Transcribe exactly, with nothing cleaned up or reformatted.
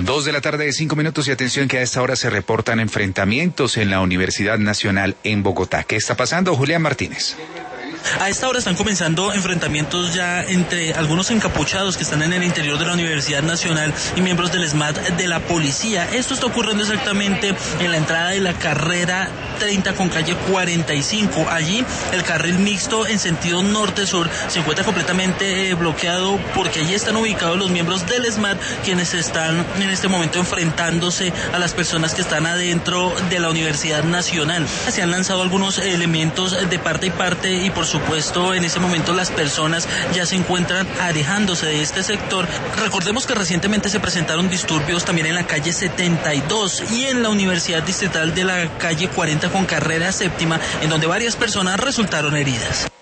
Dos de la tarde de cinco minutos y atención que a esta hora se reportan enfrentamientos en la Universidad Nacional en Bogotá. ¿Qué está pasando, Julián Martínez? A esta hora están comenzando enfrentamientos ya entre algunos encapuchados que están en el interior de la Universidad Nacional y miembros del SMAT de la policía. Esto está ocurriendo exactamente en la entrada de la carrera treinta con calle cuarenta y cinco. Allí el carril mixto en sentido norte-sur se encuentra completamente eh, bloqueado porque allí están ubicados los miembros del SMAT quienes están en este momento enfrentándose a las personas que están adentro de la Universidad Nacional. Se han lanzado algunos elementos de parte y parte y por supuesto en ese momento las personas ya se encuentran alejándose de este sector. Recordemos que recientemente se presentaron disturbios también en la calle setenta y dos y en la Universidad Distrital de la calle cuarenta con carrera séptima, en donde varias personas resultaron heridas.